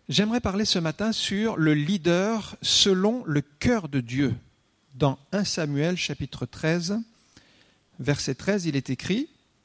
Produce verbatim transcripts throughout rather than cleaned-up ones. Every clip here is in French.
J'aimerais parler ce matin sur le leader selon le cœur de Dieu. Dans premier Samuel chapitre treize, verset treize, il est écrit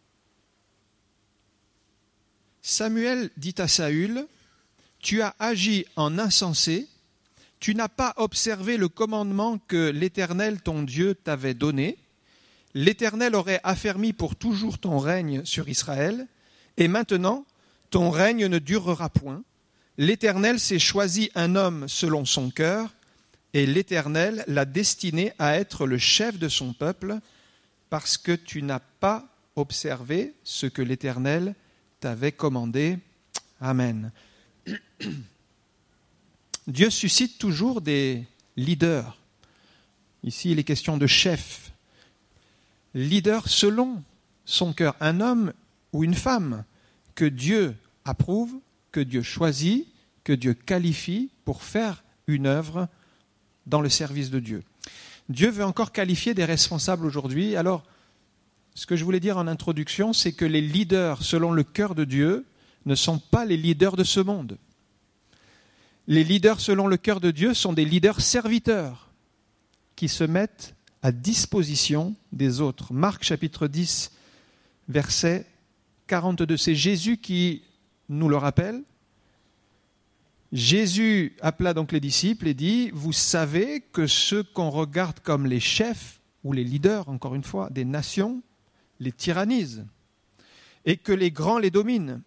« Samuel dit à Saül, « Tu as agi en insensé, tu n'as pas observé le commandement que l'Éternel ton Dieu t'avait donné. L'Éternel aurait affermi pour toujours ton règne sur Israël, et maintenant ton règne ne durera point. L'Éternel s'est choisi un homme selon son cœur, et l'Éternel l'a destiné à être le chef de son peuple, parce que tu n'as pas observé ce que l'Éternel t'avait commandé. » Amen. Dieu suscite toujours des leaders. Ici, il est question de chef. Leader selon son cœur, un homme ou une femme que Dieu approuve, que Dieu choisit, que Dieu qualifie pour faire une œuvre dans le service de Dieu. Dieu veut encore qualifier des responsables aujourd'hui. Alors, ce que je voulais dire en introduction, c'est que les leaders selon le cœur de Dieu ne sont pas les leaders de ce monde. Les leaders selon le cœur de Dieu sont des leaders serviteurs qui se mettent à disposition des autres. Marc chapitre dix, verset quarante-deux. C'est Jésus qui nous le rappelle. Jésus appela donc les disciples et dit « Vous savez que ceux qu'on regarde comme les chefs ou les leaders, encore une fois, des nations, les tyrannisent et que les grands les dominent.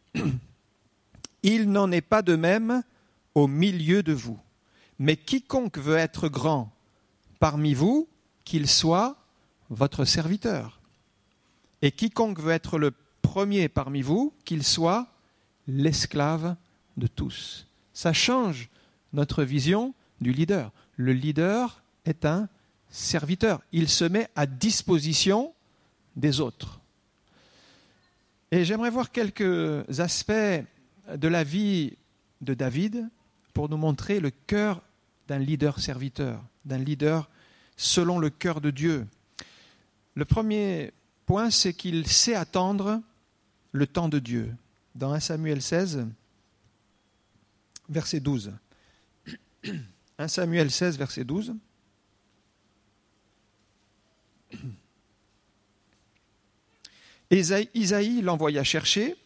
Il n'en est pas de même au milieu de vous. Mais quiconque veut être grand parmi vous, qu'il soit votre serviteur. Et quiconque veut être le premier parmi vous, qu'il soit l'esclave de tous. » Ça change notre vision du leader. Le leader est un serviteur. Il se met à disposition des autres. Et j'aimerais voir quelques aspects de la vie de David pour nous montrer le cœur d'un leader serviteur, d'un leader selon le cœur de Dieu. Le premier point, c'est qu'il sait attendre le temps de Dieu. Dans premier Samuel seize, verset douze. premier Samuel seize, verset douze. Isaïe, Isaïe l'envoya chercher.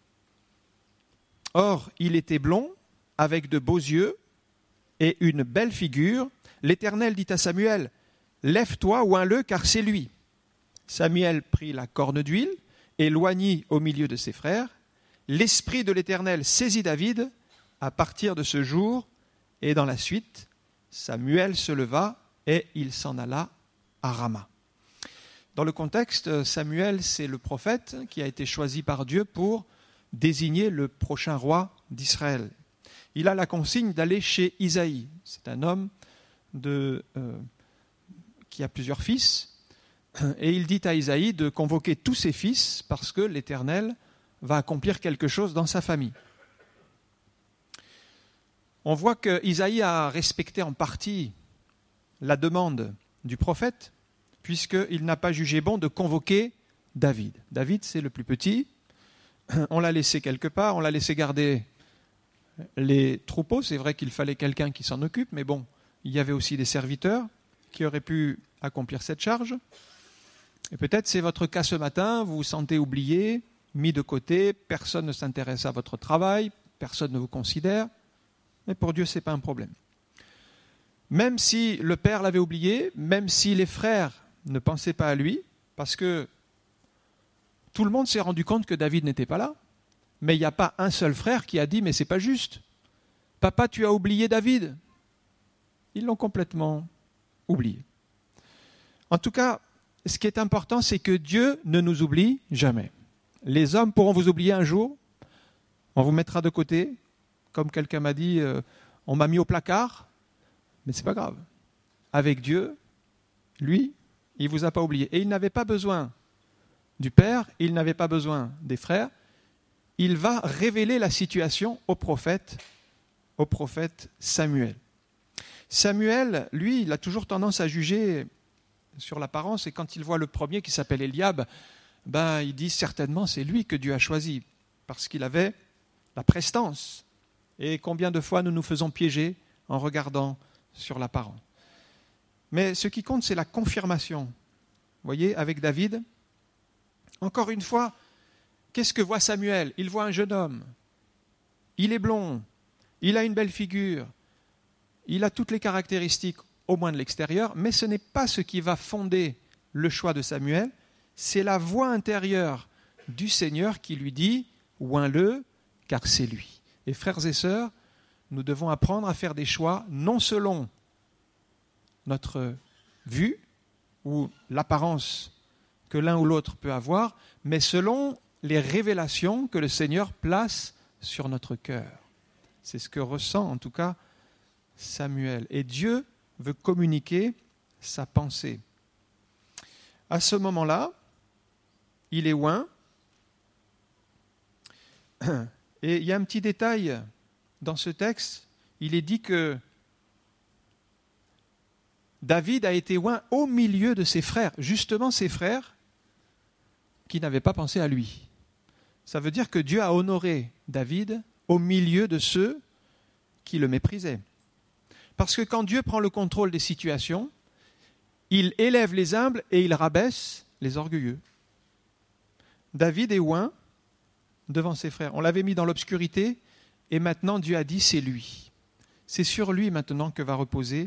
Or, il était blond, avec de beaux yeux et une belle figure. L'Éternel dit à Samuel, « Lève-toi, oins-le, car c'est lui. » Samuel prit la corne d'huile et l'oignit au milieu de ses frères. L'Esprit de l'Éternel saisit David. À partir de ce jour et dans la suite, Samuel se leva et il s'en alla à Rama. Dans le contexte, Samuel, c'est le prophète qui a été choisi par Dieu pour désigner le prochain roi d'Israël. Il a la consigne d'aller chez Isaïe. C'est un homme de, euh, qui a plusieurs fils. Et il dit à Isaïe de convoquer tous ses fils parce que l'Éternel va accomplir quelque chose dans sa famille. On voit qu'Isaïe a respecté en partie la demande du prophète, puisqu'il n'a pas jugé bon de convoquer David. David, c'est le plus petit. On l'a laissé quelque part, on l'a laissé garder les troupeaux. C'est vrai qu'il fallait quelqu'un qui s'en occupe, mais bon, il y avait aussi des serviteurs qui auraient pu accomplir cette charge. Et peut-être c'est votre cas ce matin, vous vous sentez oublié, mis de côté, personne ne s'intéresse à votre travail, personne ne vous considère. Mais pour Dieu, ce n'est pas un problème. Même si le père l'avait oublié, même si les frères ne pensaient pas à lui, parce que tout le monde s'est rendu compte que David n'était pas là, mais il n'y a pas un seul frère qui a dit « mais ce n'est pas juste. Papa, tu as oublié David ». Ils l'ont complètement oublié. En tout cas, ce qui est important, c'est que Dieu ne nous oublie jamais. Les hommes pourront vous oublier un jour, on vous mettra de côté. Comme quelqu'un m'a dit, euh, on m'a mis au placard, mais ce n'est pas grave. Avec Dieu, lui, il ne vous a pas oublié. Et il n'avait pas besoin du Père, il n'avait pas besoin des frères. Il va révéler la situation au prophète, au prophète Samuel. Samuel, lui, il a toujours tendance à juger sur l'apparence, et quand il voit le premier qui s'appelle Eliab, ben, il dit certainement c'est lui que Dieu a choisi, parce qu'il avait la prestance. Et combien de fois nous nous faisons piéger en regardant sur l'apparent. Mais ce qui compte, c'est la confirmation. Vous voyez, avec David, encore une fois, qu'est-ce que voit Samuel? Il voit un jeune homme. Il est blond. Il a une belle figure. Il a toutes les caractéristiques, au moins de l'extérieur, mais ce n'est pas ce qui va fonder le choix de Samuel, c'est la voix intérieure du Seigneur qui lui dit « Oins-le, car c'est lui ». Et frères et sœurs, nous devons apprendre à faire des choix non selon notre vue ou l'apparence que l'un ou l'autre peut avoir, mais selon les révélations que le Seigneur place sur notre cœur. C'est ce que ressent en tout cas Samuel. Et Dieu veut communiquer sa pensée. À ce moment-là, il est oint. Et il y a un petit détail dans ce texte. Il est dit que David a été oint au milieu de ses frères. Justement, ses frères qui n'avaient pas pensé à lui. Ça veut dire que Dieu a honoré David au milieu de ceux qui le méprisaient. Parce que quand Dieu prend le contrôle des situations, il élève les humbles et il rabaisse les orgueilleux. David est oint devant ses frères. On l'avait mis dans l'obscurité et maintenant Dieu a dit c'est lui. C'est sur lui maintenant que va reposer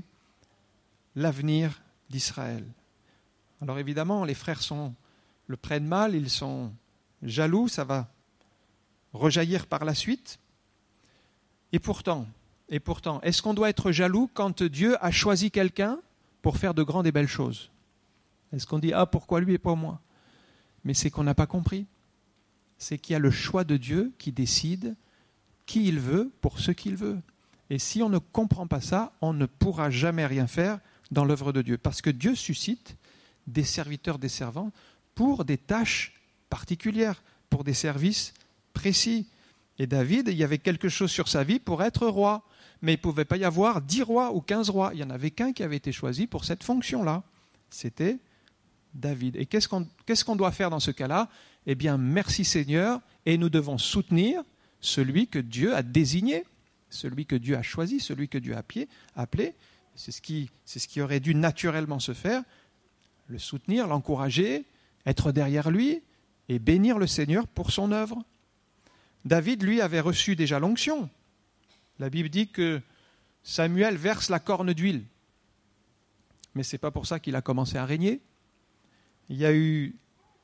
l'avenir d'Israël. Alors évidemment, les frères sont, le prennent mal, ils sont jaloux, ça va rejaillir par la suite. Et pourtant, et pourtant, est-ce qu'on doit être jaloux quand Dieu a choisi quelqu'un pour faire de grandes et belles choses? Est-ce qu'on dit « Ah, pourquoi lui et pas moi ?» Mais c'est qu'on n'a pas compris. C'est qu'il y a le choix de Dieu qui décide qui il veut pour ce qu'il veut. Et si on ne comprend pas ça, on ne pourra jamais rien faire dans l'œuvre de Dieu. Parce que Dieu suscite des serviteurs, des servants pour des tâches particulières, pour des services précis. Et David, il y avait quelque chose sur sa vie pour être roi. Mais il ne pouvait pas y avoir dix rois ou quinze rois. Il n'y en avait qu'un qui avait été choisi pour cette fonction-là. C'était David. Et qu'est-ce qu'on, qu'est-ce qu'on doit faire dans ce cas-là? Eh bien, merci Seigneur, et nous devons soutenir celui que Dieu a désigné, celui que Dieu a choisi, celui que Dieu a appelé. C'est ce qui, c'est ce qui aurait dû naturellement se faire, le soutenir, l'encourager, être derrière lui et bénir le Seigneur pour son œuvre. David, lui, avait reçu déjà l'onction. La Bible dit que Samuel verse la corne d'huile. Mais ce n'est pas pour ça qu'il a commencé à régner. Il y a eu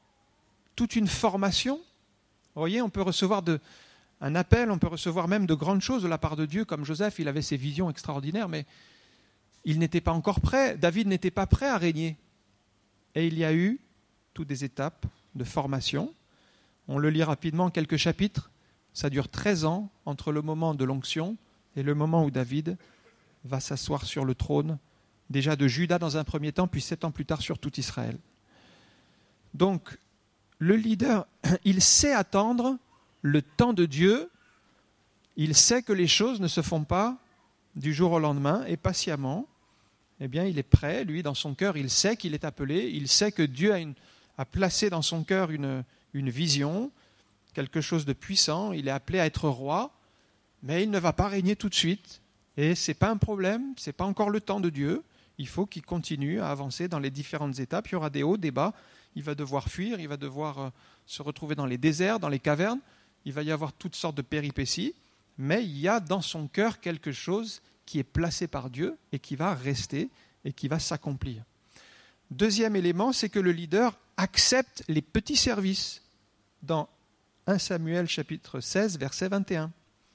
toute une formation. Vous voyez, on peut recevoir de, un appel, on peut recevoir même de grandes choses de la part de Dieu, comme Joseph, il avait ses visions extraordinaires, mais il n'était pas encore prêt. David n'était pas prêt à régner. Et il y a eu toutes des étapes de formation. On le lit rapidement, quelques chapitres. Ça dure treize ans entre le moment de l'onction et le moment où David va s'asseoir sur le trône, déjà de Juda dans un premier temps, puis sept ans plus tard sur tout Israël. Donc, le leader, il sait attendre le temps de Dieu, il sait que les choses ne se font pas du jour au lendemain, et patiemment, eh bien, il est prêt, lui, dans son cœur, il sait qu'il est appelé, il sait que Dieu a, une, a placé dans son cœur une, une vision, quelque chose de puissant, il est appelé à être roi, mais il ne va pas régner tout de suite, et ce n'est pas un problème, ce n'est pas encore le temps de Dieu, il faut qu'il continue à avancer dans les différentes étapes, il y aura des hauts, des bas, il va devoir fuir, il va devoir euh, se retrouver dans les déserts, dans les cavernes, il va y avoir toutes sortes de péripéties, mais il y a dans son cœur quelque chose qui est placé par Dieu et qui va rester et qui va s'accomplir. Deuxième élément, c'est que le leader accepte les petits services dans premier Samuel chapitre seize, verset vingt et un.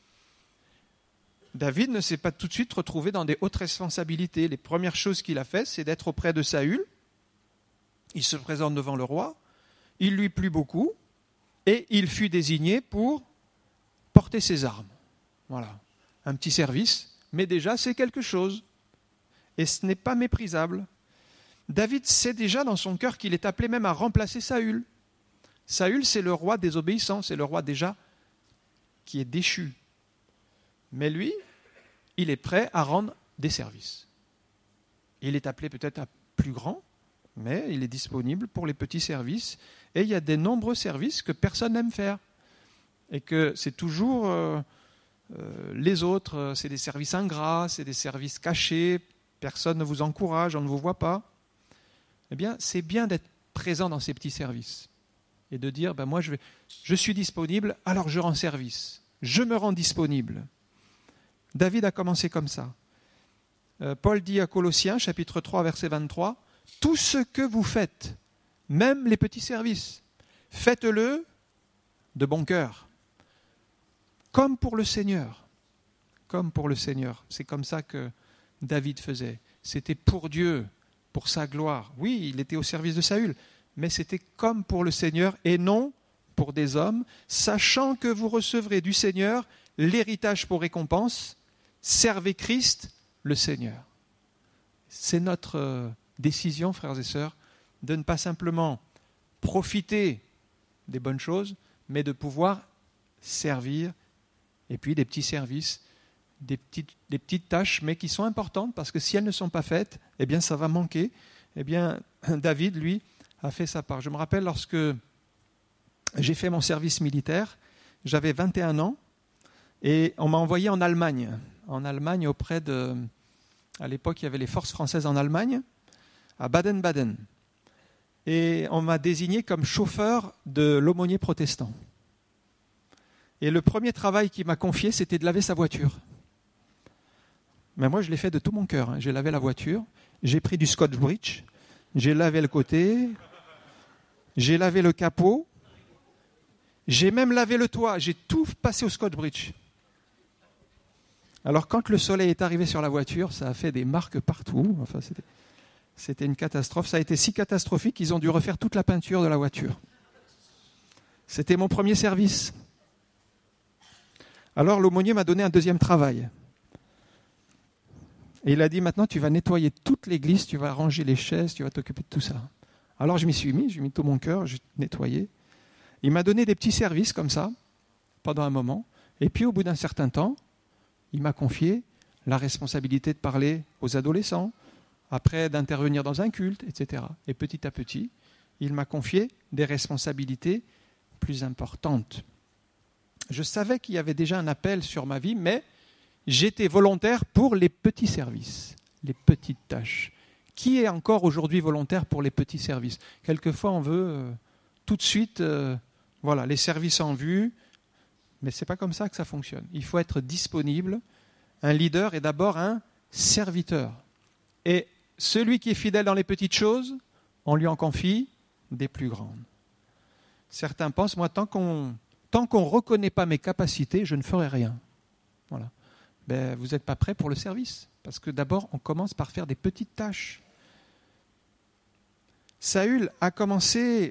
David ne s'est pas tout de suite retrouvé dans des hautes responsabilités. Les premières choses qu'il a faites, c'est d'être auprès de Saül. Il se présente devant le roi, il lui plut beaucoup, et il fut désigné pour porter ses armes. Voilà, un petit service, mais déjà c'est quelque chose. Et ce n'est pas méprisable. David sait déjà dans son cœur qu'il est appelé même à remplacer Saül. Saül, c'est le roi désobéissant, c'est le roi déjà qui est déchu. Mais lui, il est prêt à rendre des services. Il est appelé peut-être à plus grand, mais il est disponible pour les petits services. Et il y a des nombreux services que personne n'aime faire. Et que c'est toujours euh, euh, les autres, euh, c'est des services ingrats, c'est des services cachés, personne ne vous encourage, on ne vous voit pas. Eh bien, c'est bien d'être présent dans ces petits services et de dire, ben moi, je, vais, je suis disponible, alors je rends service. Je me rends disponible. David a commencé comme ça. Euh, Paul dit à Colossiens, chapitre trois, verset vingt-trois, « Tout ce que vous faites, même les petits services, faites-le de bon cœur, comme pour le Seigneur. » Comme pour le Seigneur. C'est comme ça que David faisait. C'était pour Dieu, pour sa gloire. Oui, il était au service de Saül, mais c'était comme pour le Seigneur et non pour des hommes, sachant que vous recevrez du Seigneur l'héritage pour récompense. Servez Christ, le Seigneur. C'est notre euh, décision, frères et sœurs, de ne pas simplement profiter des bonnes choses, mais de pouvoir servir, et puis des petits services, des petites, des petites tâches, mais qui sont importantes, parce que si elles ne sont pas faites, eh bien ça va manquer. Eh bien, David, lui, a fait sa part. Je me rappelle lorsque j'ai fait mon service militaire, j'avais vingt et un ans, et on m'a envoyé en Allemagne. En Allemagne, auprès de... À l'époque, il y avait les forces françaises en Allemagne, à Baden-Baden. Et on m'a désigné comme chauffeur de l'aumônier protestant. Et le premier travail qu'il m'a confié, c'était de laver sa voiture. Mais moi, je l'ai fait de tout mon cœur. Hein. J'ai lavé la voiture, j'ai pris du Scotch-Brite, j'ai lavé le côté, j'ai lavé le capot, j'ai même lavé le toit, j'ai tout passé au Scotch-Brite. Alors quand le soleil est arrivé sur la voiture, ça a fait des marques partout. Enfin, c'était, c'était une catastrophe. Ça a été si catastrophique qu'ils ont dû refaire toute la peinture de la voiture. C'était mon premier service. Alors l'aumônier m'a donné un deuxième travail. Et il a dit, maintenant tu vas nettoyer toute l'église, tu vas ranger les chaises, tu vas t'occuper de tout ça. Alors je m'y suis mis, j'ai mis tout mon cœur, j'ai nettoyé. Il m'a donné des petits services comme ça, pendant un moment. Et puis au bout d'un certain temps, il m'a confié la responsabilité de parler aux adolescents, après d'intervenir dans un culte, et cetera. Et petit à petit, il m'a confié des responsabilités plus importantes. Je savais qu'il y avait déjà un appel sur ma vie, mais j'étais volontaire pour les petits services, les petites tâches. Qui est encore aujourd'hui volontaire pour les petits services ? Quelquefois, on veut euh, tout de suite, euh, voilà, les services en vue, mais ce n'est pas comme ça que ça fonctionne. Il faut être disponible. Un leader est d'abord un serviteur. Et celui qui est fidèle dans les petites choses, on lui en confie des plus grandes. Certains pensent, moi, tant qu'on tant qu'on ne reconnaît pas mes capacités, je ne ferai rien. Voilà. Ben, vous n'êtes pas prêt pour le service. Parce que d'abord, on commence par faire des petites tâches. Saül a commencé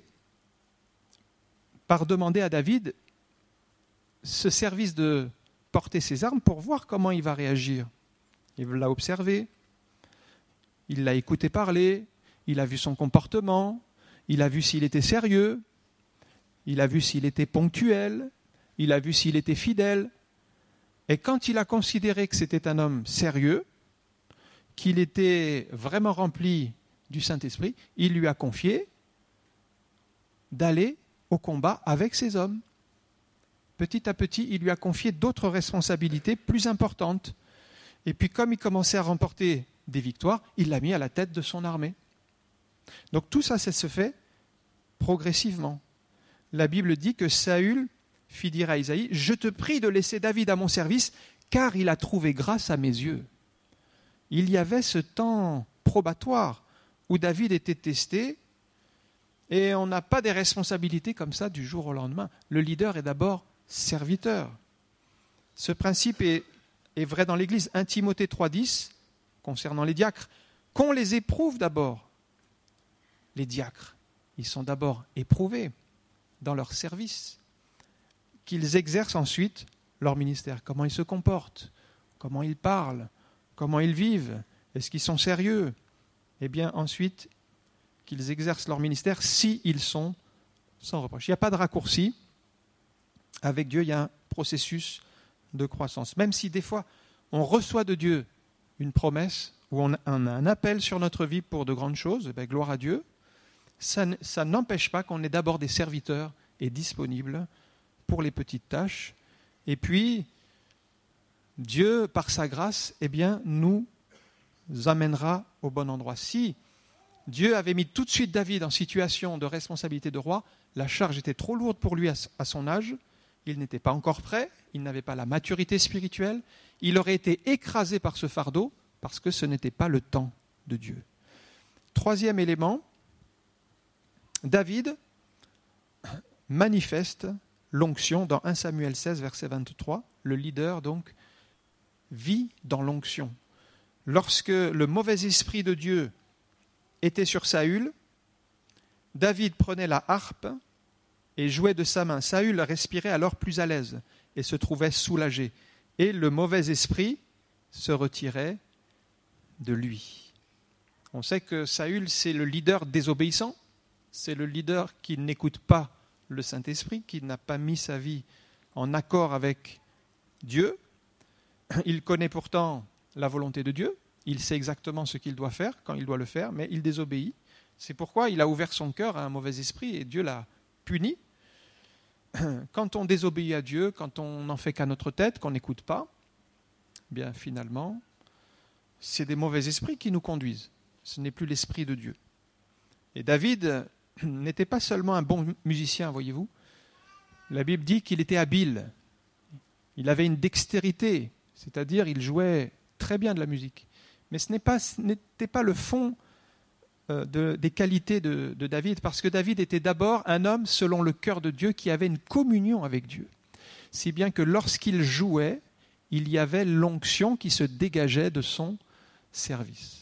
par demander à David ce service de porter ses armes pour voir comment il va réagir. Il l'a observé, il l'a écouté parler, il a vu son comportement, il a vu s'il était sérieux, il a vu s'il était ponctuel, il a vu s'il était fidèle. Et quand il a considéré que c'était un homme sérieux, qu'il était vraiment rempli du Saint-Esprit, il lui a confié d'aller au combat avec ces hommes. Petit à petit, il lui a confié d'autres responsabilités plus importantes. Et puis, comme il commençait à remporter des victoires, il l'a mis à la tête de son armée. Donc tout ça, ça se fait progressivement. La Bible dit que Saül fit dire à Isaïe, « Je te prie de laisser David à mon service, car il a trouvé grâce à mes yeux. » Il y avait ce temps probatoire où David était testé, et on n'a pas des responsabilités comme ça du jour au lendemain. Le leader est d'abord serviteur. Ce principe est, est vrai dans l'Église. premier Timothée trois dix, concernant les diacres, qu'on les éprouve d'abord. Les diacres, ils sont d'abord éprouvés dans leur service, qu'ils exercent ensuite leur ministère. Comment ils se comportent, comment ils parlent, comment ils vivent, est-ce qu'ils sont sérieux ? Eh bien, ensuite, qu'ils exercent leur ministère s'ils sont sans reproche. Il n'y a pas de raccourci. Avec Dieu, il y a un processus de croissance. Même si des fois, on reçoit de Dieu une promesse ou on a un appel sur notre vie pour de grandes choses, eh bien, gloire à Dieu, ça, ça n'empêche pas qu'on est d'abord des serviteurs et disponibles pour les petites tâches. Et puis, Dieu, par sa grâce, eh bien, nous amènera au bon endroit. Si Dieu avait mis tout de suite David en situation de responsabilité de roi, la charge était trop lourde pour lui à son âge, il n'était pas encore prêt, il n'avait pas la maturité spirituelle, il aurait été écrasé par ce fardeau parce que ce n'était pas le temps de Dieu. Troisième élément, David manifeste l'onction dans un Samuel seize, verset vingt-trois. Le leader, donc, vit dans l'onction. Lorsque le mauvais esprit de Dieu était sur Saül, David prenait la harpe et jouait de sa main. Saül respirait alors plus à l'aise et se trouvait soulagé. Et le mauvais esprit se retirait de lui. On sait que Saül, c'est le leader désobéissant, c'est le leader qui n'écoute pas le Saint-Esprit, qui n'a pas mis sa vie en accord avec Dieu. Il connaît pourtant la volonté de Dieu, il sait exactement ce qu'il doit faire, quand il doit le faire, mais il désobéit. C'est pourquoi il a ouvert son cœur à un mauvais esprit et Dieu l'a puni. Quand on désobéit à Dieu, quand on n'en fait qu'à notre tête, qu'on n'écoute pas, bien finalement, c'est des mauvais esprits qui nous conduisent. Ce n'est plus l'esprit de Dieu. Et David n'était pas seulement un bon musicien, voyez-vous. La Bible dit qu'il était habile. Il avait une dextérité, c'est-à-dire il jouait très bien de la musique. Mais ce n'est pas, ce n'était pas le fond euh, de, des qualités de, de David, parce que David était d'abord un homme selon le cœur de Dieu qui avait une communion avec Dieu. Si bien que lorsqu'il jouait, il y avait l'onction qui se dégageait de son service.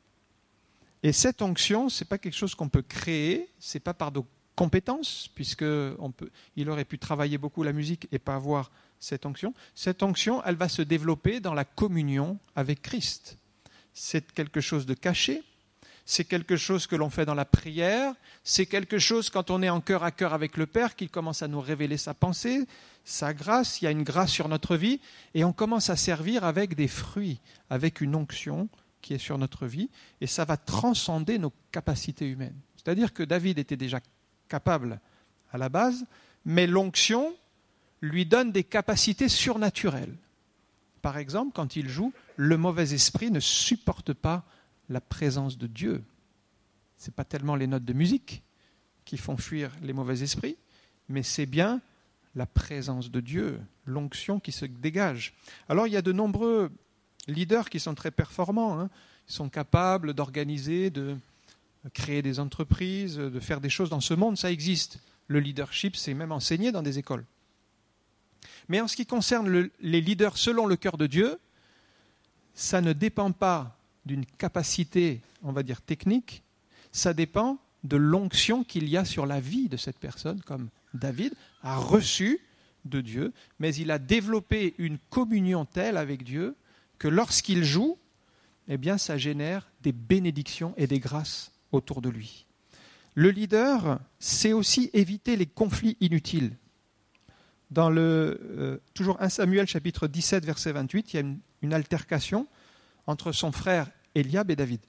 Et cette onction, ce n'est pas quelque chose qu'on peut créer, ce n'est pas par nos compétences, puisqu'il aurait pu travailler beaucoup la musique et pas avoir cette onction. Cette onction, elle va se développer dans la communion avec Christ. C'est quelque chose de caché, c'est quelque chose que l'on fait dans la prière, c'est quelque chose quand on est en cœur à cœur avec le Père, qu'il commence à nous révéler sa pensée, sa grâce, il y a une grâce sur notre vie, et on commence à servir avec des fruits, avec une onction qui est sur notre vie, et ça va transcender nos capacités humaines. C'est-à-dire que David était déjà capable à la base, mais l'onction lui donne des capacités surnaturelles. Par exemple, quand il joue, le mauvais esprit ne supporte pas la présence de Dieu. Ce n'est pas tellement les notes de musique qui font fuir les mauvais esprits, mais c'est bien la présence de Dieu, l'onction qui se dégage. Alors il y a de nombreux leaders qui sont très performants, hein. Ils sont capables d'organiser, de créer des entreprises, de faire des choses dans ce monde, ça existe. Le leadership, c'est même enseigné dans des écoles. Mais en ce qui concerne le, les leaders selon le cœur de Dieu, ça ne dépend pas d'une capacité, on va dire, technique, ça dépend de l'onction qu'il y a sur la vie de cette personne, comme David a reçu de Dieu, mais il a développé une communion telle avec Dieu que lorsqu'il joue, eh bien, ça génère des bénédictions et des grâces autour de lui. Le leader sait aussi éviter les conflits inutiles. Dans le, euh, toujours un Samuel chapitre dix-sept, verset vingt-huit, il y a une, une altercation entre son frère Eliab et David.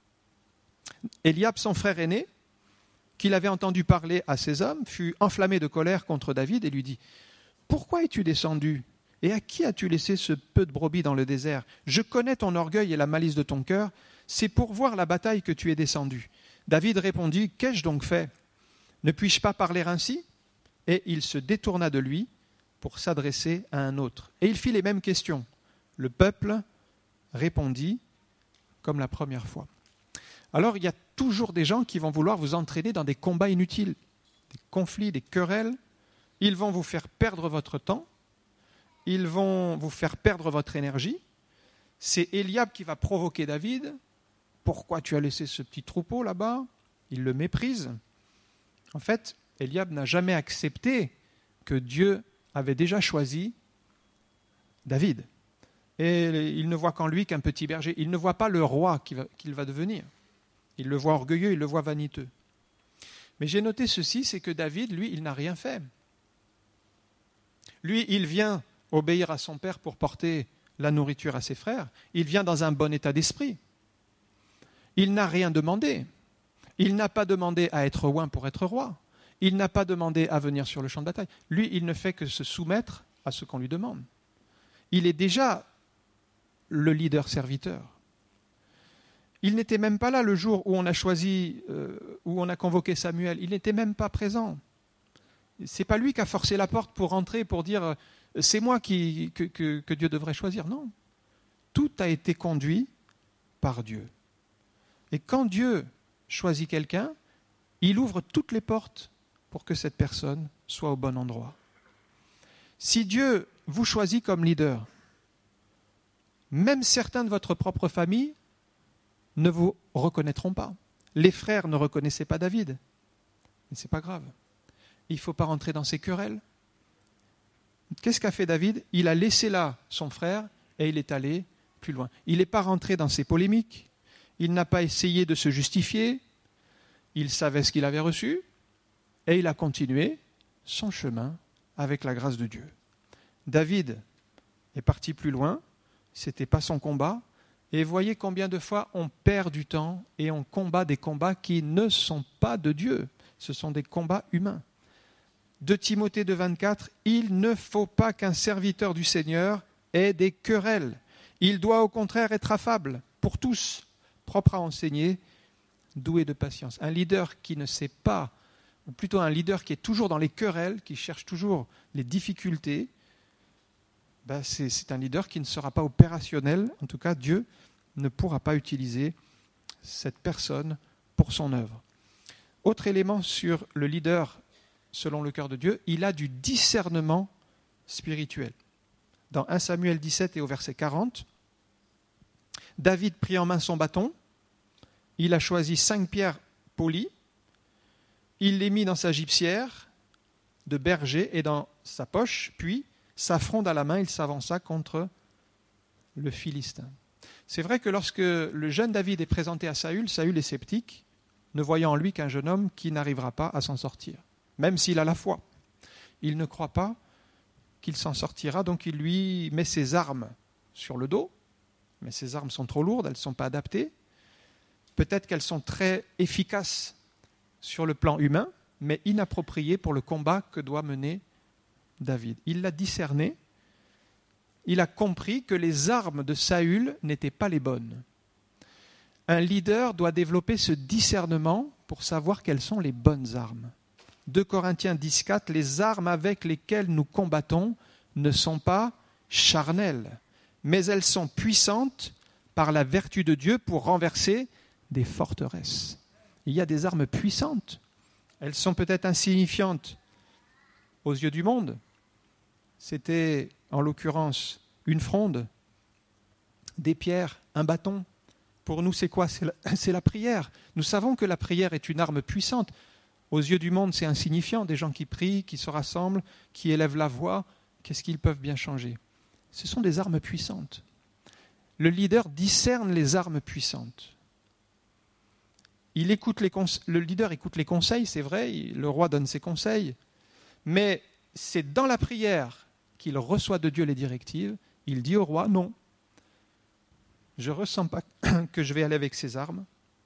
Eliab, son frère aîné, qu'il avait entendu parler à ses hommes, fut enflammé de colère contre David et lui dit « Pourquoi es-tu descendu ? Et à qui as-tu laissé ce peu de brebis dans le désert ? Je connais ton orgueil et la malice de ton cœur. C'est pour voir la bataille que tu es descendu. » David répondit « Qu'ai-je donc fait ? Ne puis-je pas parler ainsi ?» Et il se détourna de lui pour s'adresser à un autre. Et il fit les mêmes questions. Le peuple répondit comme la première fois. Alors il y a toujours des gens qui vont vouloir vous entraîner dans des combats inutiles, des conflits, des querelles. Ils vont vous faire perdre votre temps. Ils vont vous faire perdre votre énergie. C'est Eliab qui va provoquer David. Pourquoi tu as laissé ce petit troupeau là-bas ? Il le méprise. En fait, Eliab n'a jamais accepté que Dieu avait déjà choisi David. Et il ne voit qu'en lui qu'un petit berger. Il ne voit pas le roi qu'il va, qu'il va devenir. Il le voit orgueilleux, il le voit vaniteux. Mais j'ai noté ceci, c'est que David, lui, il n'a rien fait. Lui, il vient obéir à son père pour porter la nourriture à ses frères. Il vient dans un bon état d'esprit. Il n'a rien demandé. Il n'a pas demandé à être oint pour être roi. Il n'a pas demandé à venir sur le champ de bataille. Lui, il ne fait que se soumettre à ce qu'on lui demande. Il est déjà le leader serviteur. Il n'était même pas là le jour où on a choisi, euh, où on a convoqué Samuel. Il n'était même pas présent. C'est pas lui qui a forcé la porte pour rentrer, pour dire euh, c'est moi qui, que, que, que Dieu devrait choisir. Non. Tout a été conduit par Dieu. Et quand Dieu choisit quelqu'un, il ouvre toutes les portes pour que cette personne soit au bon endroit. Si Dieu vous choisit comme leader, même certains de votre propre famille ne vous reconnaîtront pas. Les frères ne reconnaissaient pas David. Mais ce n'est pas grave. Il ne faut pas rentrer dans ces querelles. Qu'est-ce qu'a fait David ? Il a laissé là son frère et il est allé plus loin. Il n'est pas rentré dans ces polémiques. Il n'a pas essayé de se justifier. Il savait ce qu'il avait reçu et il a continué son chemin avec la grâce de Dieu. David est parti plus loin. Ce n'était pas son combat. Et voyez combien de fois on perd du temps et on combat des combats qui ne sont pas de Dieu. Ce sont des combats humains. deux Timothée deux vingt-quatre, il ne faut pas qu'un serviteur du Seigneur ait des querelles. Il doit au contraire être affable pour tous, propre à enseigner, doué de patience. Un leader qui ne sait pas, ou plutôt un leader qui est toujours dans les querelles, qui cherche toujours les difficultés, ben c'est, c'est un leader qui ne sera pas opérationnel. En tout cas, Dieu ne pourra pas utiliser cette personne pour son œuvre. Autre élément sur le leader selon le cœur de Dieu, il a du discernement spirituel. Dans premier Samuel dix-sept et au verset quarante, David prit en main son bâton, il a choisi cinq pierres polies, il les mit dans sa gibecière de berger et dans sa poche, puis, sa fronde à la main, il s'avança contre le Philistin. C'est vrai que lorsque le jeune David est présenté à Saül, Saül est sceptique, ne voyant en lui qu'un jeune homme qui n'arrivera pas à s'en sortir, même s'il a la foi. Il ne croit pas qu'il s'en sortira, donc il lui met ses armes sur le dos, mais ces armes sont trop lourdes, elles ne sont pas adaptées. Peut-être qu'elles sont très efficaces sur le plan humain, mais inappropriées pour le combat que doit mener David. Il l'a discerné, il a compris que les armes de Saül n'étaient pas les bonnes. Un leader doit développer ce discernement pour savoir quelles sont les bonnes armes. deux Corinthiens dix quatre, les armes avec lesquelles nous combattons ne sont pas charnelles, mais elles sont puissantes par la vertu de Dieu pour renverser des forteresses. Il y a des armes puissantes. Elles sont peut-être insignifiantes aux yeux du monde. C'était, en l'occurrence, une fronde, des pierres, un bâton. Pour nous, c'est quoi ? C'est la, c'est la prière. Nous savons que la prière est une arme puissante. Aux yeux du monde, c'est insignifiant. Des gens qui prient, qui se rassemblent, qui élèvent la voix, qu'est-ce qu'ils peuvent bien changer ? Ce sont des armes puissantes. Le leader discerne les armes puissantes. Il écoute les cons- le leader écoute les conseils, c'est vrai, le roi donne ses conseils, mais c'est dans la prière qu'il reçoit de Dieu les directives. Il dit au roi, non, je ne ressens pas que je vais aller avec ces armes.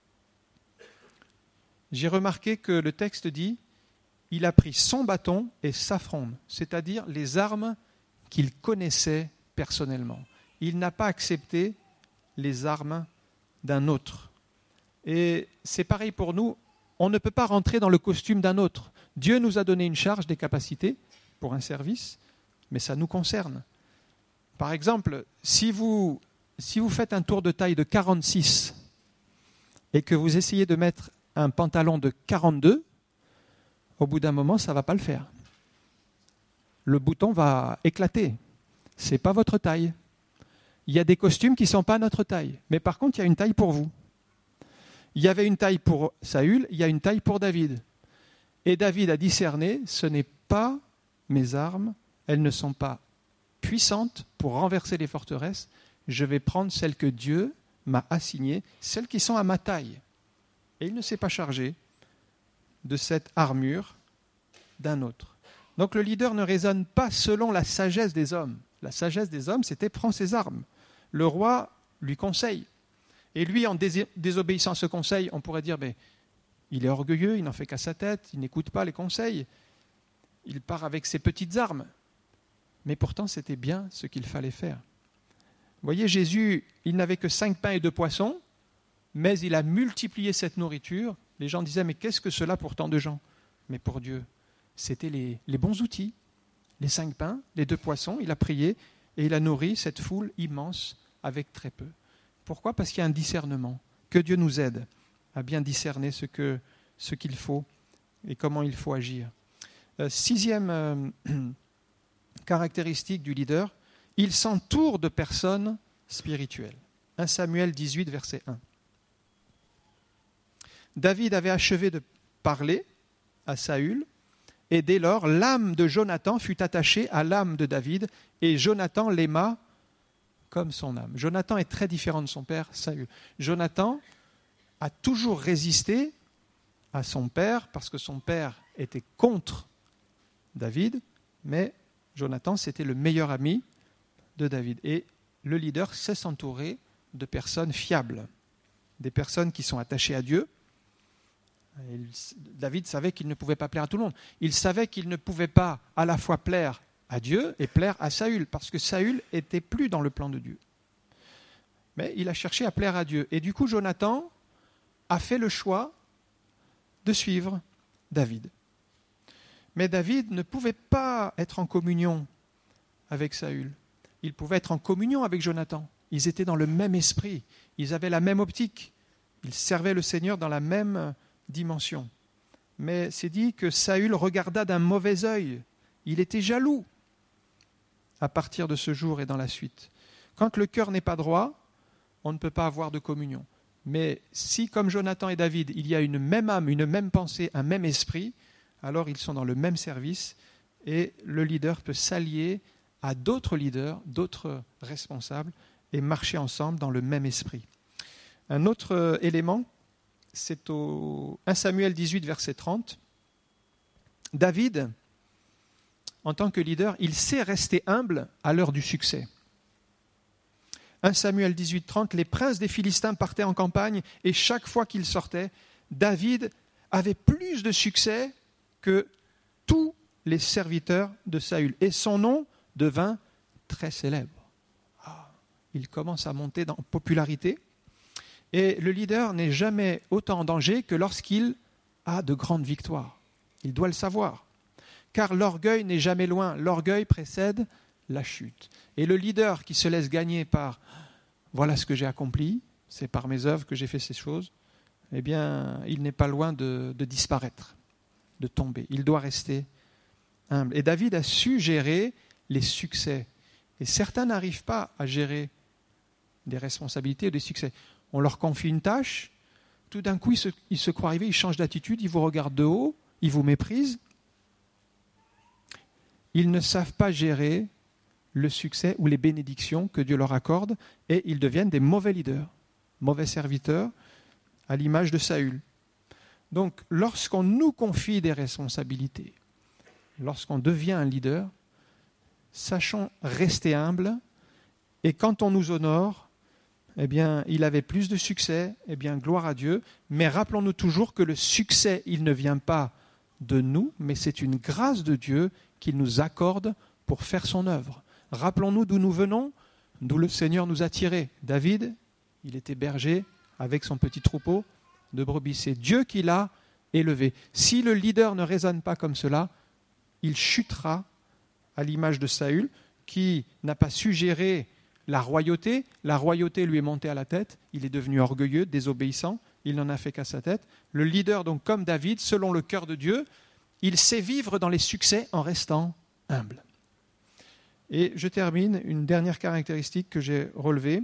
J'ai remarqué que le texte dit, il a pris son bâton et sa fronde, c'est-à-dire les armes qu'il connaissait personnellement. Il n'a pas accepté les armes d'un autre. Et c'est pareil pour nous, on ne peut pas rentrer dans le costume d'un autre. Dieu nous a donné une charge, des capacités pour un service, mais ça nous concerne. Par exemple, si vous, si vous faites un tour de taille de quarante-six et que vous essayez de mettre un pantalon de quarante-deux, au bout d'un moment, ça ne va pas le faire. Le bouton va éclater. Ce n'est pas votre taille. Il y a des costumes qui ne sont pas notre taille. Mais par contre, il y a une taille pour vous. Il y avait une taille pour Saül, il y a une taille pour David. Et David a discerné, ce n'est pas mes armes, elles ne sont pas puissantes pour renverser les forteresses. Je vais prendre celles que Dieu m'a assignées, celles qui sont à ma taille. Et il ne s'est pas chargé de cette armure d'un autre. Donc le leader ne raisonne pas selon la sagesse des hommes. La sagesse des hommes, c'était prends ses armes. Le roi lui conseille. Et lui, en dés- désobéissant à ce conseil, on pourrait dire, mais il est orgueilleux, il n'en fait qu'à sa tête, il n'écoute pas les conseils, il part avec ses petites armes. Mais pourtant, c'était bien ce qu'il fallait faire. voyez, Jésus, il n'avait que cinq pains et deux poissons, mais il a multiplié cette nourriture. Les gens disaient, mais qu'est-ce que cela pour tant de gens? Mais pour Dieu, c'était les, les bons outils. Les cinq pains, les deux poissons, il a prié et il a nourri cette foule immense avec très peu. Pourquoi? Parce qu'il y a un discernement. Que Dieu nous aide à bien discerner ce, que, ce qu'il faut et comment il faut agir. Euh, sixième euh, caractéristique du leader, il s'entoure de personnes spirituelles. premier Samuel dix-huit, verset un. David avait achevé de parler à Saül, et dès lors, l'âme de Jonathan fut attachée à l'âme de David, et Jonathan l'aima comme son âme. Jonathan est très différent de son père Saül. Jonathan a toujours résisté à son père, parce que son père était contre David, mais Jonathan, c'était le meilleur ami de David. Et le leader sait s'entourer de personnes fiables, des personnes qui sont attachées à Dieu. Et David savait qu'il ne pouvait pas plaire à tout le monde. Il savait qu'il ne pouvait pas à la fois plaire à Dieu et plaire à Saül, parce que Saül n'était plus dans le plan de Dieu. Mais il a cherché à plaire à Dieu. Et du coup, Jonathan a fait le choix de suivre David. Mais David ne pouvait pas être en communion avec Saül. Il pouvait être en communion avec Jonathan. Ils étaient dans le même esprit. Ils avaient la même optique. Ils servaient le Seigneur dans la même dimension. Mais c'est dit que Saül regarda d'un mauvais œil. Il était jaloux à partir de ce jour et dans la suite. Quand le cœur n'est pas droit, on ne peut pas avoir de communion. Mais si, comme Jonathan et David, il y a une même âme, une même pensée, un même esprit, alors ils sont dans le même service et le leader peut s'allier à d'autres leaders, d'autres responsables et marcher ensemble dans le même esprit. Un autre élément, c'est au premier Samuel dix-huit, verset trente. David, en tant que leader, il sait rester humble à l'heure du succès. premier Samuel dix-huit, trente, les princes des Philistins partaient en campagne et chaque fois qu'ils sortaient, David avait plus de succès que tous les serviteurs de Saül. Et son nom devint très célèbre. Ah, il commence à monter en popularité. Et le leader n'est jamais autant en danger que lorsqu'il a de grandes victoires. Il doit le savoir. Car l'orgueil n'est jamais loin. L'orgueil précède la chute. Et le leader qui se laisse gagner par « voilà ce que j'ai accompli, c'est par mes œuvres que j'ai fait ces choses », eh bien, il n'est pas loin de, de disparaître, de tomber. Il doit rester humble. Et David a su gérer les succès. Et certains n'arrivent pas à gérer des responsabilités ou des succès. On leur confie une tâche, tout d'un coup, ils se, ils se croient arrivés, ils changent d'attitude, ils vous regardent de haut, ils vous méprisent. Ils ne savent pas gérer le succès ou les bénédictions que Dieu leur accorde et ils deviennent des mauvais leaders, mauvais serviteurs, à l'image de Saül. Donc, lorsqu'on nous confie des responsabilités, lorsqu'on devient un leader, sachons rester humble et quand on nous honore, eh bien, il avait plus de succès, eh bien, gloire à Dieu. Mais rappelons-nous toujours que le succès, il ne vient pas de nous, mais c'est une grâce de Dieu qu'il nous accorde pour faire son œuvre. Rappelons-nous d'où nous venons, d'où le Seigneur nous a tirés. David, il était berger avec son petit troupeau de brebis. C'est Dieu qui l'a élevé. Si le leader ne raisonne pas comme cela, il chutera à l'image de Saül, qui n'a pas su gérer la royauté. La royauté lui est montée à la tête. Il est devenu orgueilleux, désobéissant. Il n'en a fait qu'à sa tête. Le leader, donc comme David, selon le cœur de Dieu, il sait vivre dans les succès en restant humble. Et je termine, une dernière caractéristique que j'ai relevée,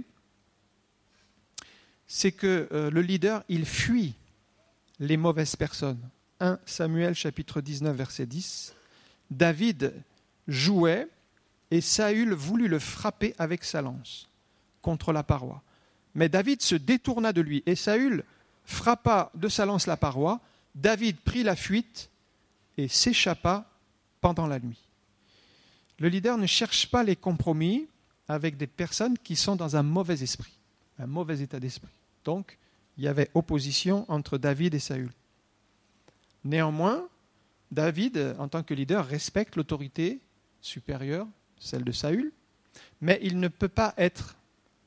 c'est que euh, le leader, il fuit les mauvaises personnes. premier Samuel chapitre dix-neuf, verset dix. David jouait et Saül voulut le frapper avec sa lance contre la paroi. Mais David se détourna de lui et Saül frappa de sa lance la paroi. David prit la fuite et s'échappa pendant la nuit. Le leader ne cherche pas les compromis avec des personnes qui sont dans un mauvais esprit, un mauvais état d'esprit. Donc, il y avait opposition entre David et Saül. Néanmoins, David, en tant que leader, respecte l'autorité supérieure, celle de Saül, mais il ne peut pas être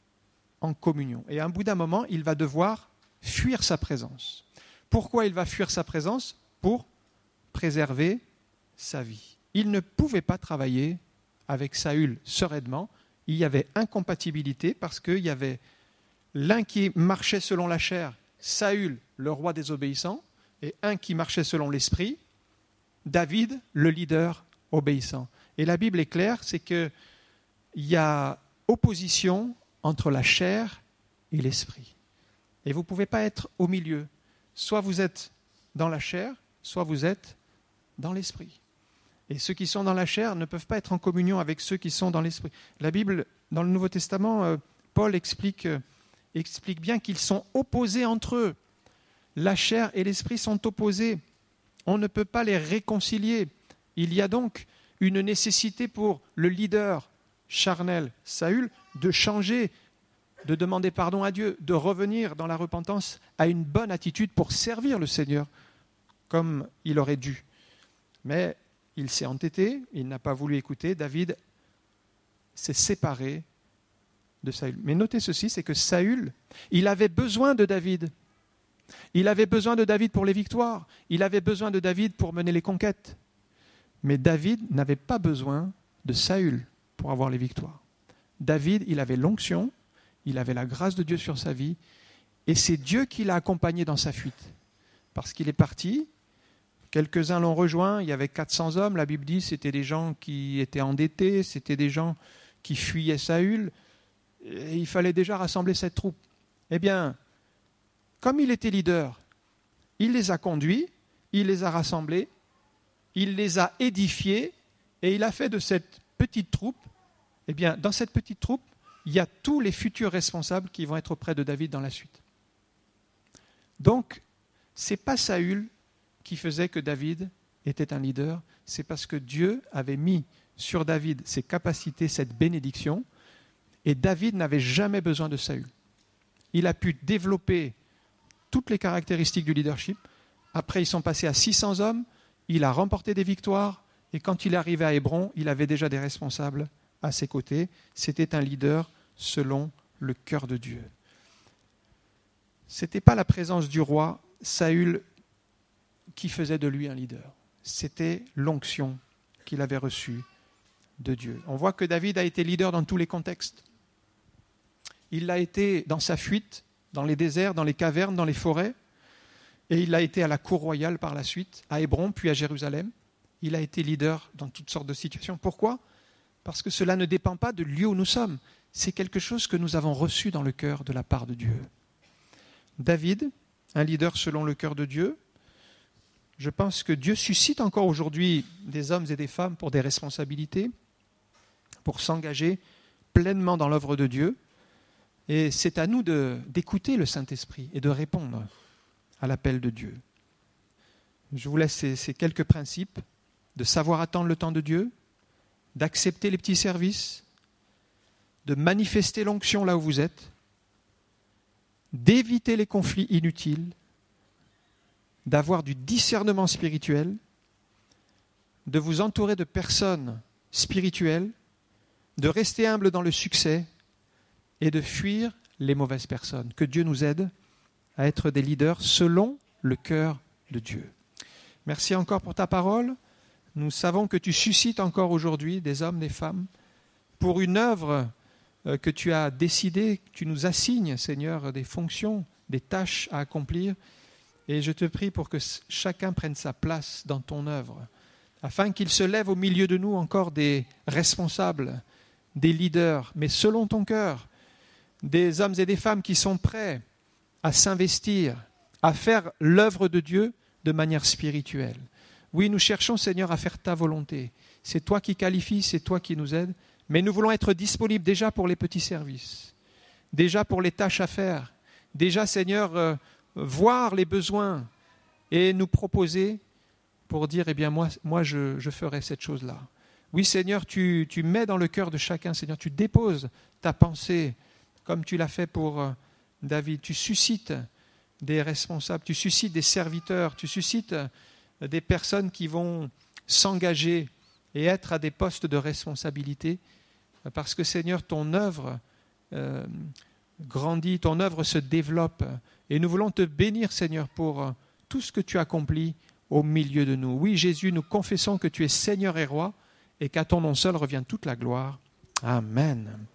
en communion. Et à un bout d'un moment, il va devoir fuir sa présence. Pourquoi il va fuir sa présence ? Pour préserver sa vie. Il ne pouvait pas travailler avec Saül sereinement. Il y avait incompatibilité parce qu'il y avait l'un qui marchait selon la chair, Saül, le roi désobéissant, et un qui marchait selon l'esprit, David, le leader obéissant. Et la Bible est claire, c'est qu'il y a opposition entre la chair et l'esprit. Et vous ne pouvez pas être au milieu. Soit vous êtes dans la chair, soit vous êtes dans l'esprit. Et ceux qui sont dans la chair ne peuvent pas être en communion avec ceux qui sont dans l'esprit. La Bible, dans le Nouveau Testament, Paul explique, explique bien qu'ils sont opposés entre eux. La chair et l'esprit sont opposés. On ne peut pas les réconcilier. Il y a donc une nécessité pour le leader charnel, Saül, de changer, de demander pardon à Dieu, de revenir dans la repentance à une bonne attitude pour servir le Seigneur comme il aurait dû. Mais il s'est entêté, il n'a pas voulu écouter. David s'est séparé de Saül. Mais notez ceci, c'est que Saül, il avait besoin de David. Il avait besoin de David pour les victoires. Il avait besoin de David pour mener les conquêtes. Mais David n'avait pas besoin de Saül pour avoir les victoires. David, il avait l'onction, il avait la grâce de Dieu sur sa vie, et c'est Dieu qui l'a accompagné dans sa fuite. Parce qu'il est parti, quelques-uns l'ont rejoint, il y avait quatre cents hommes, la Bible dit c'était des gens qui étaient endettés, c'était des gens qui fuyaient Saül, et il fallait déjà rassembler cette troupe. Eh bien, comme il était leader, il les a conduits, il les a rassemblés, il les a édifiés, et il a fait de cette petite troupe, eh bien, dans cette petite troupe, il y a tous les futurs responsables qui vont être auprès de David dans la suite. Donc, ce n'est pas Saül qui faisait que David était un leader, c'est parce que Dieu avait mis sur David ses capacités, cette bénédiction, et David n'avait jamais besoin de Saül. Il a pu développer toutes les caractéristiques du leadership. Après, ils sont passés à six cents hommes, il a remporté des victoires, et quand il est arrivé à Hébron, il avait déjà des responsables à ses côtés. C'était un leader selon le cœur de Dieu. Ce n'était pas la présence du roi Saül qui faisait de lui un leader. C'était l'onction qu'il avait reçue de Dieu. On voit que David a été leader dans tous les contextes. Il l'a été dans sa fuite, dans les déserts, dans les cavernes, dans les forêts, et il l'a été à la cour royale par la suite, à Hébron, puis à Jérusalem. Il a été leader dans toutes sortes de situations. Pourquoi ? Parce que cela ne dépend pas du lieu où nous sommes. C'est quelque chose que nous avons reçu dans le cœur de la part de Dieu. David, un leader selon le cœur de Dieu, je pense que Dieu suscite encore aujourd'hui des hommes et des femmes pour des responsabilités, pour s'engager pleinement dans l'œuvre de Dieu. Et c'est à nous de, d'écouter le Saint-Esprit et de répondre à l'appel de Dieu. Je vous laisse ces, ces quelques principes de savoir attendre le temps de Dieu, d'accepter les petits services, de manifester l'onction là où vous êtes, d'éviter les conflits inutiles, d'avoir du discernement spirituel, de vous entourer de personnes spirituelles, de rester humble dans le succès et de fuir les mauvaises personnes. Que Dieu nous aide à être des leaders selon le cœur de Dieu. Merci encore pour ta parole. Nous savons que tu suscites encore aujourd'hui des hommes, des femmes, pour une œuvre que tu as décidée, que tu nous assignes, Seigneur, des fonctions, des tâches à accomplir. Et je te prie pour que chacun prenne sa place dans ton œuvre, afin qu'il se lève au milieu de nous encore des responsables, des leaders, mais selon ton cœur, des hommes et des femmes qui sont prêts à s'investir, à faire l'œuvre de Dieu de manière spirituelle. Oui, nous cherchons, Seigneur, à faire ta volonté. C'est toi qui qualifies, c'est toi qui nous aides, mais nous voulons être disponibles déjà pour les petits services, déjà pour les tâches à faire, déjà, Seigneur, euh, voir les besoins et nous proposer pour dire, eh bien, moi, moi je, je ferai cette chose-là. Oui, Seigneur, tu, tu mets dans le cœur de chacun, Seigneur, tu déposes ta pensée, comme tu l'as fait pour euh, David. Tu suscites des responsables, tu suscites des serviteurs, tu suscites euh, des personnes qui vont s'engager et être à des postes de responsabilité, parce que, Seigneur, ton œuvre euh, grandit, ton œuvre se développe. Et nous voulons te bénir, Seigneur, pour tout ce que tu accomplis au milieu de nous. Oui, Jésus, nous confessons que tu es Seigneur et Roi et qu'à ton nom seul revient toute la gloire. Amen.